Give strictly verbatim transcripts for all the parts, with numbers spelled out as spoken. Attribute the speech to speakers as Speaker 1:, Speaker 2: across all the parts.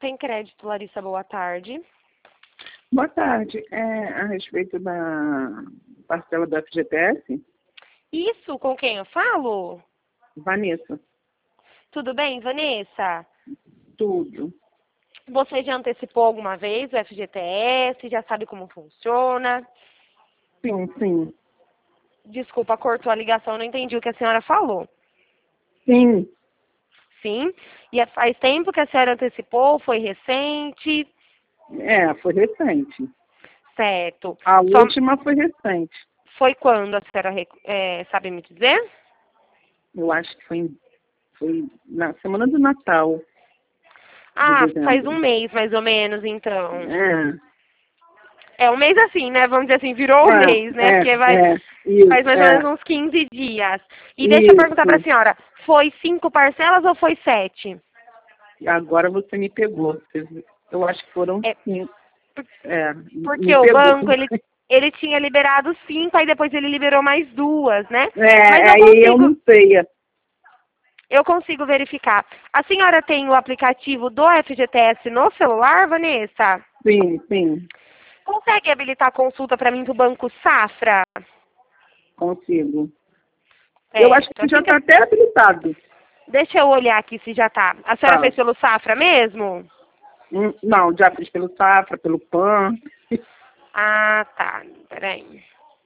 Speaker 1: Tem Crédito, Larissa, boa tarde.
Speaker 2: Boa tarde. É a respeito da parcela do F G T S?
Speaker 1: Isso, com quem eu falo?
Speaker 2: Vanessa.
Speaker 1: Tudo bem, Vanessa?
Speaker 2: Tudo.
Speaker 1: Você já antecipou alguma vez o F G T S? Já sabe como funciona?
Speaker 2: Sim, sim.
Speaker 1: Desculpa, cortou a ligação, não entendi o que a senhora falou.
Speaker 2: Sim.
Speaker 1: Sim? E é- faz tempo que a senhora antecipou? Foi recente?
Speaker 2: É, foi recente.
Speaker 1: Certo.
Speaker 2: A
Speaker 1: Só-
Speaker 2: última foi recente.
Speaker 1: Foi quando a senhora rec- é, sabe me dizer?
Speaker 2: Eu acho que foi, em- foi na semana do Natal.
Speaker 1: Ah,
Speaker 2: de
Speaker 1: faz
Speaker 2: dezembro.
Speaker 1: um mês mais ou menos, então.
Speaker 2: É.
Speaker 1: É um mês assim, né? Vamos dizer assim, virou um mês,
Speaker 2: É,
Speaker 1: né?
Speaker 2: é,
Speaker 1: Porque vai,
Speaker 2: é. Isso,
Speaker 1: faz mais ou
Speaker 2: é.
Speaker 1: menos uns quinze dias. E deixa eu perguntar para a
Speaker 2: Isso.
Speaker 1: senhora, foi cinco parcelas ou foi sete?
Speaker 2: Agora você me pegou. Você- Eu acho que foram
Speaker 1: É,
Speaker 2: cinco. É,
Speaker 1: porque
Speaker 2: me
Speaker 1: o
Speaker 2: pegou.
Speaker 1: banco, ele, ele tinha liberado cinco, aí depois ele liberou mais duas, né? Mas
Speaker 2: É,
Speaker 1: eu
Speaker 2: aí eu
Speaker 1: consigo,
Speaker 2: não sei.
Speaker 1: eu consigo verificar. A senhora tem o aplicativo do F G T S no celular, Vanessa?
Speaker 2: Sim, sim,
Speaker 1: Consegue habilitar a consulta para mim do Banco Safra?
Speaker 2: consigo. Eu acho
Speaker 1: Certo.
Speaker 2: que já
Speaker 1: Assim que
Speaker 2: está até habilitado.
Speaker 1: Deixa eu olhar aqui se já tá. A senhora
Speaker 2: Tá.
Speaker 1: fez pelo Safra mesmo?
Speaker 2: Hum, Não, já fiz pelo Safra, pelo P A N.
Speaker 1: Ah, tá. Peraí.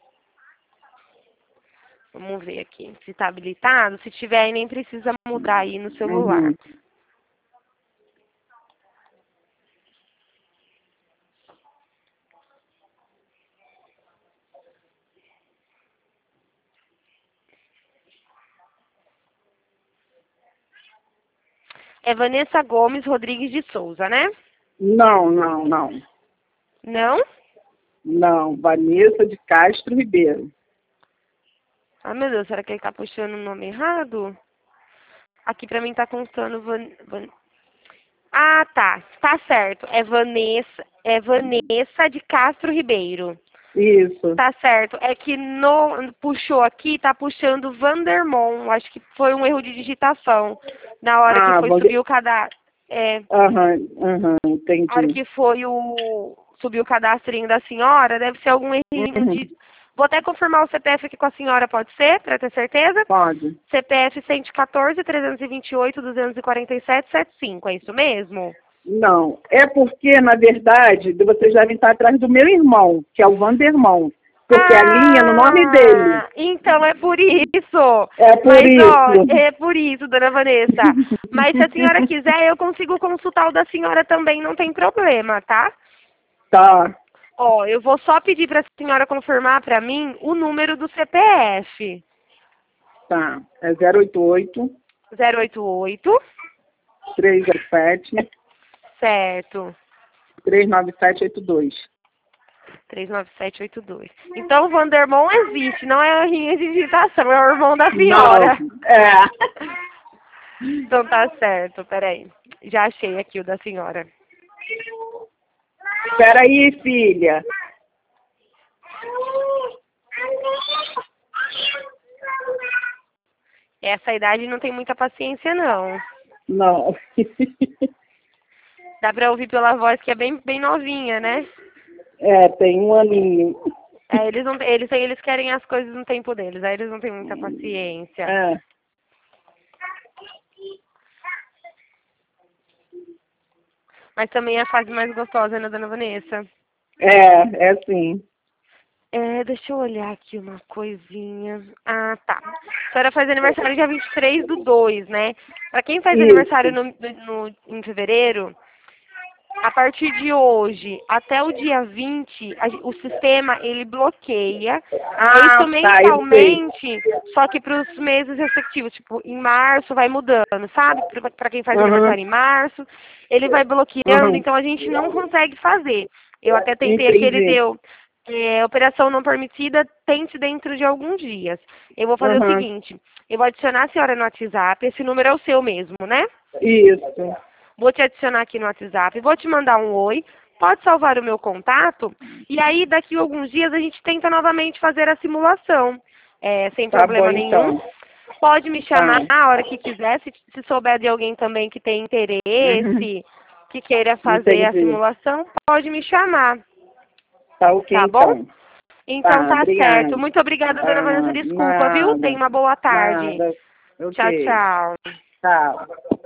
Speaker 1: Vamos ver aqui. Se tá habilitado. Se tiver aí, nem precisa mudar aí no celular.
Speaker 2: Uhum.
Speaker 1: É Vanessa Gomes Rodrigues de Souza, né?
Speaker 2: Não, não, não.
Speaker 1: Não?
Speaker 2: Não, Vanessa de Castro Ribeiro.
Speaker 1: Ah, meu Deus. Será que ele tá puxando o nome errado? Aqui pra mim tá constando Van... Van... Ah, tá. Tá certo. É Vanessa, é Vanessa de Castro Ribeiro.
Speaker 2: Isso.
Speaker 1: Tá certo. É que no puxou aqui, tá puxando Vandermon. Acho que foi um erro de digitação. Na hora que
Speaker 2: Ah,
Speaker 1: foi
Speaker 2: vou
Speaker 1: subir
Speaker 2: ver.
Speaker 1: o cadastro. É,
Speaker 2: Aham, aham,
Speaker 1: na hora
Speaker 2: entendi.
Speaker 1: que foi o subir o cadastrinho da senhora, deve ser algum errinho
Speaker 2: Uhum.
Speaker 1: de. Vou até confirmar o C P F aqui com a senhora, pode ser? Pra ter certeza?
Speaker 2: Pode.
Speaker 1: C P F cento e quatorze, trezentos e vinte e oito, duzentos e quarenta e sete, setenta e cinco, é isso mesmo?
Speaker 2: Não, é porque, na verdade, vocês devem estar atrás do meu irmão, que é o Vandermon. Porque a linha é no nome dele.
Speaker 1: Ah, então é por isso.
Speaker 2: É por
Speaker 1: Mas, ó,
Speaker 2: isso.
Speaker 1: é por isso, dona Vanessa. Mas se a senhora quiser, eu consigo consultar o da senhora também, não tem problema, tá?
Speaker 2: Tá,
Speaker 1: Ó, eu vou só pedir para a senhora confirmar para mim o número do C P F.
Speaker 2: tá. É zero oito oito,
Speaker 1: zero oito oito,
Speaker 2: três zero sete,
Speaker 1: certo.
Speaker 2: três nove sete oito dois.
Speaker 1: três nove sete oito dois. Então o Vandermon existe, não é a linha de digitação, é o irmão da
Speaker 2: Não,
Speaker 1: senhora.
Speaker 2: é.
Speaker 1: Então tá certo, peraí. Já achei aqui o da senhora.
Speaker 2: Espera aí, filha.
Speaker 1: Essa idade não tem muita paciência, não.
Speaker 2: Não.
Speaker 1: Dá pra ouvir pela voz que é bem, bem novinha, né?
Speaker 2: É, tem um aninho.
Speaker 1: É, eles, não, eles, eles querem as coisas no tempo deles, aí eles não têm muita paciência.
Speaker 2: É.
Speaker 1: Mas também é a fase mais gostosa, né, dona Vanessa?
Speaker 2: É, é sim.
Speaker 1: É, deixa eu olhar aqui uma coisinha. Ah, tá. A senhora faz aniversário dia vinte e três do dois, né? Pra quem faz aniversário
Speaker 2: Isso.
Speaker 1: no, no, em fevereiro, a partir de hoje até o dia vinte, a gen- o sistema, ele bloqueia. É
Speaker 2: Ah,
Speaker 1: isso
Speaker 2: tá, eu sei.
Speaker 1: mensalmente, só que para os meses respectivos. Tipo, em março vai mudando, sabe? Para quem faz
Speaker 2: Uhum,
Speaker 1: aniversário em março, ele vai bloqueando,
Speaker 2: uhum.
Speaker 1: então a gente não consegue fazer. Eu até tentei aqui, ele
Speaker 2: Entendi.
Speaker 1: deu é, operação não permitida, tente dentro de alguns dias. Eu vou fazer o
Speaker 2: Uhum.
Speaker 1: seguinte, eu vou adicionar a senhora no WhatsApp, esse número é o seu mesmo, né?
Speaker 2: Isso.
Speaker 1: Vou te adicionar aqui no WhatsApp, vou te mandar um oi, pode salvar o meu contato, e aí daqui a alguns dias a gente tenta novamente fazer a simulação, é, sem
Speaker 2: Tá bom,
Speaker 1: problema nenhum.
Speaker 2: então.
Speaker 1: Pode me chamar
Speaker 2: Tá.
Speaker 1: a hora que quiser, se, se souber de alguém também que tem
Speaker 2: Uhum.
Speaker 1: interesse, que queira fazer a
Speaker 2: Entendi.
Speaker 1: simulação, pode me chamar.
Speaker 2: Tá ok,
Speaker 1: Tá bom?
Speaker 2: então.
Speaker 1: Então
Speaker 2: Tá,
Speaker 1: tá
Speaker 2: obrigada.
Speaker 1: certo. Muito obrigada, dona Vanessa.
Speaker 2: Ah,
Speaker 1: Desculpa, viu?
Speaker 2: nada,
Speaker 1: Tenha uma boa tarde.
Speaker 2: nada.
Speaker 1: Tchau,
Speaker 2: Ok.
Speaker 1: tchau.
Speaker 2: Tchau.